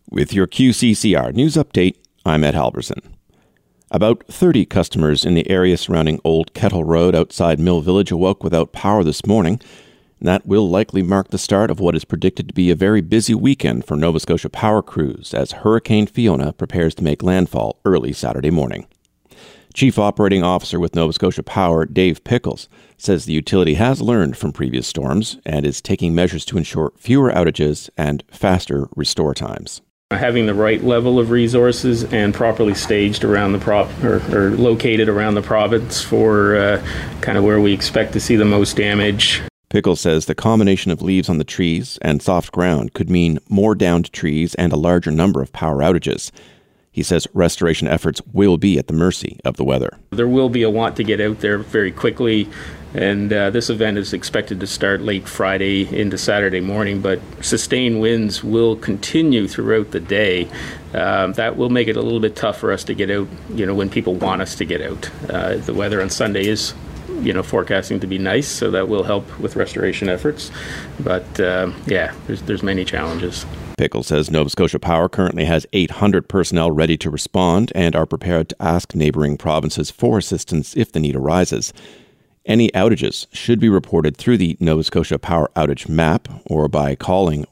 With your QCCR news update, I'm Ed Halverson. About 30 customers in the area surrounding Old Kettle Road outside Mill Village awoke without power this morning. That will likely mark the start of what is predicted to be a very busy weekend for Nova Scotia power crews as Hurricane Fiona prepares to make landfall early Saturday morning. Chief Operating Officer with Nova Scotia Power, Dave Pickles, says the utility has learned from previous storms and is taking measures to ensure fewer outages and faster restore times. Having the right level of resources and properly staged around the or located around the province for kind of where we expect to see the most damage. Pickles says the combination of leaves on the trees and soft ground could mean more downed trees and a larger number of power outages. He says restoration efforts will be at the mercy of the weather. There will be a want to get out there very quickly, and this event is expected to start late Friday into Saturday morning, but sustained winds will continue throughout the day. That will make it a little bit tough for us to get out, when people want us to get out. The weather on Sunday is forecasting to be nice, so that will help with restoration efforts. But there's many challenges. Pickles says Nova Scotia Power currently has 800 personnel ready to respond and are prepared to ask neighbouring provinces for assistance if the need arises. Any outages should be reported through the Nova Scotia Power Outage Map or by calling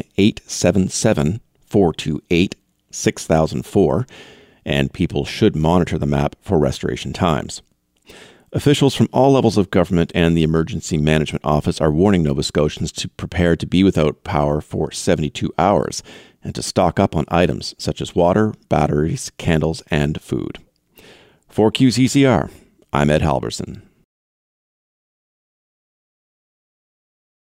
1-877-428-6004, and people should monitor the map for restoration times. Officials from all levels of government and the Emergency Management Office are warning Nova Scotians to prepare to be without power for 72 hours and to stock up on items such as water, batteries, candles, and food. For QCCR, I'm Ed Halverson.